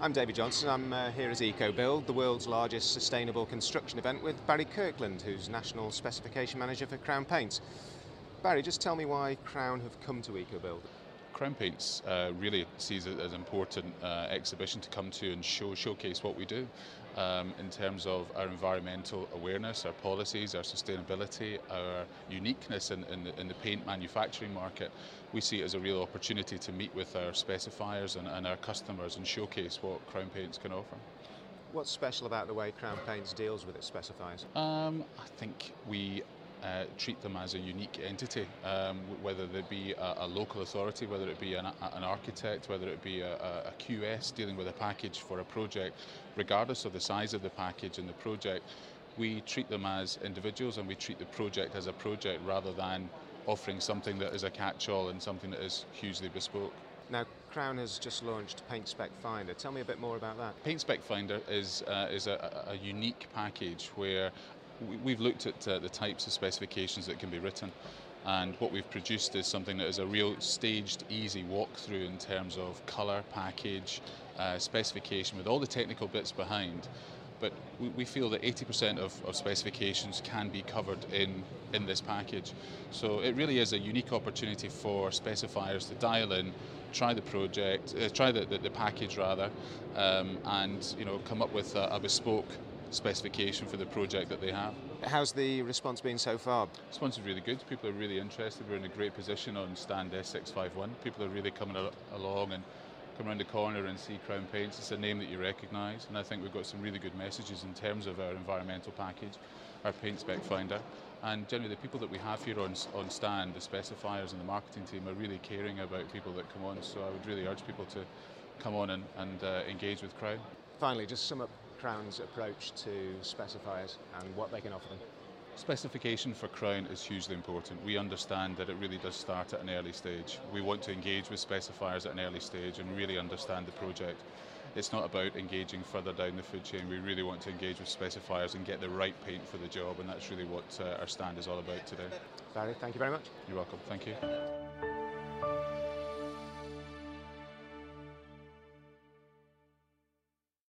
I'm David Johnson. I'm here at EcoBuild, the world's largest sustainable construction event, with Barry Kirkland, who's National Specification Manager for Crown Paints. Barry, just tell me why Crown have come to EcoBuild. Crown Paints really sees it as an important exhibition to come to and showcase what we do in terms of our environmental awareness, our policies, our sustainability, our uniqueness in the paint manufacturing market. We see it as a real opportunity to meet with our specifiers and our customers and showcase what Crown Paints can offer. What's special about the way Crown Paints deals with its specifiers? I think we treat them as a unique entity, whether they be a local authority, whether it be an architect, whether it be a QS dealing with a package for a project, regardless of the size of the package and the project. We treat them as individuals and we treat the project as a project rather than offering something that is a catch-all and something that is hugely bespoke. Now, Crown has just launched Paint Spec Finder. Tell me a bit more about that. Paint Spec Finder is a unique package where we've looked at the types of specifications that can be written, and what we've produced is something that is a real staged, easy walkthrough in terms of colour, package, specification, with all the technical bits behind. But we feel that 80% of specifications can be covered in this package. So it really is a unique opportunity for specifiers to dial in, try the project, try the package rather, and come up with a bespoke specification for the project that they have. How's the response been so far? The response is really good. People are really interested. We're in a great position on stand S651. People are really coming along and come around the corner and see Crown Paints. It's a name that you recognise, and I think we've got some really good messages in terms of our environmental package, our Paint Spec Finder, and generally the people that we have here on stand, the specifiers and the marketing team, are really caring about people that come on, so I would really urge people to come on and engage with Crown. Finally, just sum up Crown's approach to specifiers and what they can offer them. Specification for Crown is hugely important. We understand that it really does start at an early stage. We want to engage with specifiers at an early stage and really understand the project. It's not about engaging further down the food chain. We really want to engage with specifiers and get the right paint for the job, and that's really what our stand is all about today. Barry, thank you very much. You're welcome. Thank you.